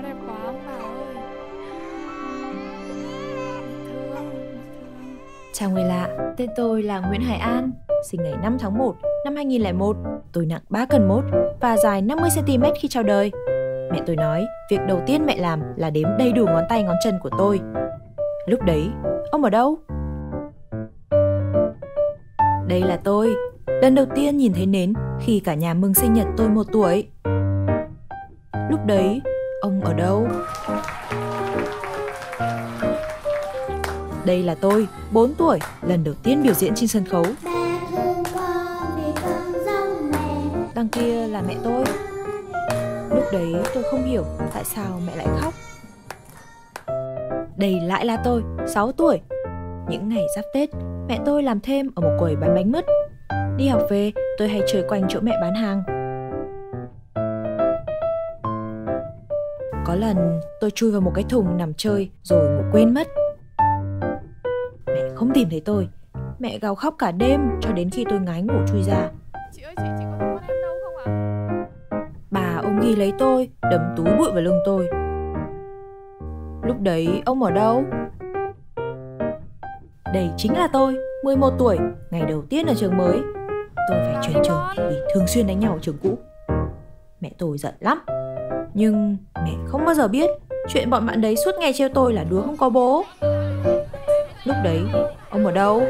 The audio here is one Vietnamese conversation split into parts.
đẹp quá ông bà ơi. Thương. Chào người lạ, tên tôi là Nguyễn Hải An, sinh ngày 5 tháng 1 năm 2001. Tôi nặng 3 cân 1 và dài 50 cm khi chào đời. Mẹ tôi nói việc đầu tiên mẹ làm là đếm đầy đủ ngón tay ngón chân của tôi. Lúc đấy, ông ở đâu? Đây là tôi, lần đầu tiên nhìn thấy nến khi cả nhà mừng sinh nhật tôi 1 tuổi. Lúc đấy, ông ở đâu? Đây là tôi, 4 tuổi, lần đầu tiên biểu diễn trên sân khấu. Đằng kia là mẹ tôi. Lúc đấy tôi không hiểu tại sao mẹ lại khóc. Đây lại là tôi, 6 tuổi. Những ngày giáp Tết, mẹ tôi làm thêm ở một quầy bán bánh mứt. Đi học về, tôi hay chơi quanh chỗ mẹ bán hàng. Có lần tôi chui vào một cái thùng nằm chơi rồi ngủ quên mất. Mẹ không tìm thấy tôi. Mẹ gào khóc cả đêm cho đến khi tôi ngái ngủ chui ra. Chị ơi, chị có thấy con em đâu không ạ? Bà ôm ghi lấy tôi, đấm túi bụi vào lưng tôi. Lúc đấy ông ở đâu? Đây chính là tôi, 11 tuổi, ngày đầu tiên ở trường mới. Tôi phải chuyển trường vì thường xuyên đánh nhau ở trường cũ. Mẹ tôi giận lắm. Nhưng mẹ không bao giờ biết chuyện bọn bạn đấy suốt ngày trêu tôi là đứa không có bố. Lúc đấy, ông ở đâu?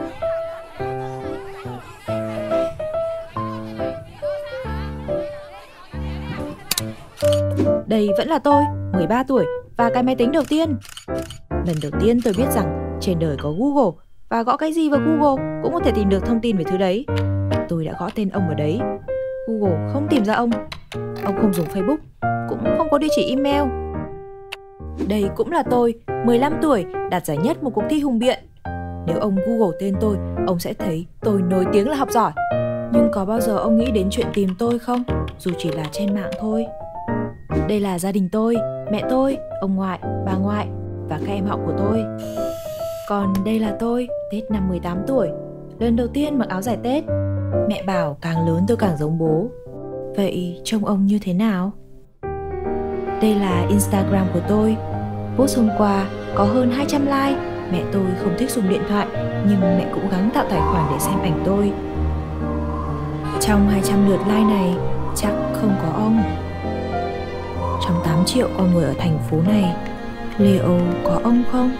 Đây vẫn là tôi, 13 tuổi và cái máy tính đầu tiên. Lần đầu tiên tôi biết rằng trên đời có Google và gõ cái gì vào Google cũng có thể tìm được thông tin về thứ đấy. Tôi đã gõ tên ông ở đấy. Google không tìm ra ông. Ông không dùng Facebook, cũng không có địa chỉ email. Đây cũng là tôi, 15 tuổi, đạt giải nhất một cuộc thi hùng biện. Nếu ông Google tên tôi, ông sẽ thấy tôi nổi tiếng là học giỏi. Nhưng có bao giờ ông nghĩ đến chuyện tìm tôi không? Dù chỉ là trên mạng thôi. Đây là gia đình tôi, mẹ tôi, ông ngoại, bà ngoại và các em họ của tôi. Còn đây là tôi, Tết năm 18 tuổi, lần đầu tiên mặc áo dài Tết. Mẹ bảo càng lớn tôi càng giống bố. Vậy trông ông như thế nào? Đây là Instagram của tôi. Post hôm qua có hơn 200 like. Mẹ tôi không thích dùng điện thoại, nhưng mẹ cũng gắng tạo tài khoản để xem ảnh tôi. Trong 200 lượt like này, chắc không có ông. Trong 8 triệu con người ở thành phố này, liệu có ông không?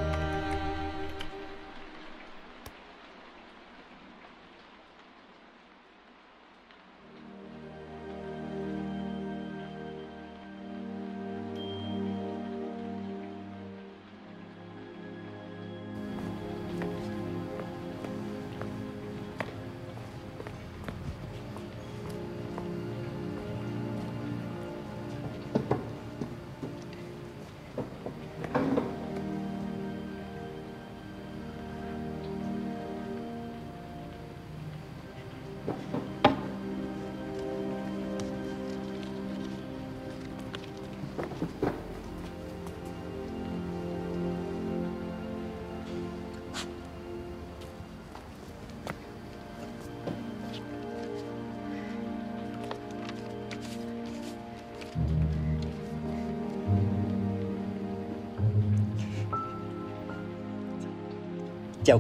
Chào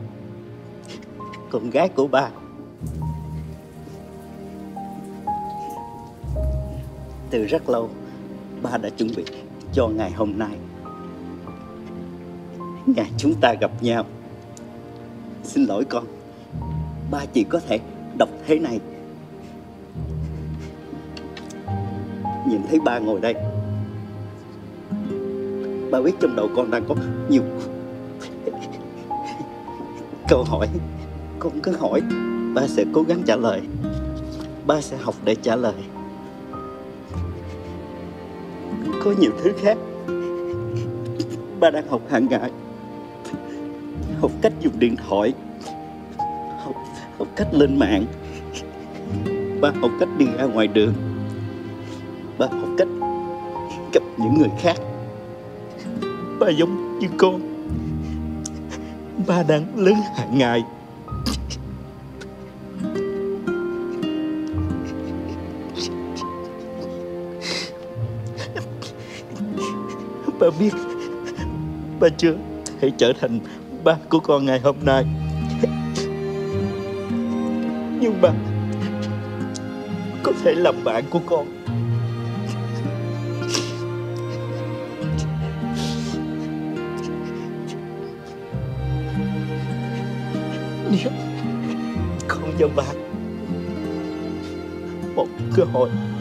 con gái của ba. Từ rất lâu, ba đã chuẩn bị cho ngày hôm nay. Ngày chúng ta gặp nhau. Xin lỗi con, ba chỉ có thể đọc thế này. Nhìn thấy ba ngồi đây, ba biết trong đầu con đang có nhiều câu hỏi. Con cứ hỏi, ba sẽ cố gắng trả lời. Ba sẽ học để trả lời. Có nhiều thứ khác ba đang học hàng ngày. Học cách dùng điện thoại, học cách lên mạng. Ba học cách đi ra ngoài đường. Ba học cách gặp những người khác. Ba giống như con, ba đang lớn hàng ngày. Ba biết ba chưa thể trở thành ba của con ngày hôm nay, nhưng ba có thể làm bạn của con. Nếu con cho ba một cơ hội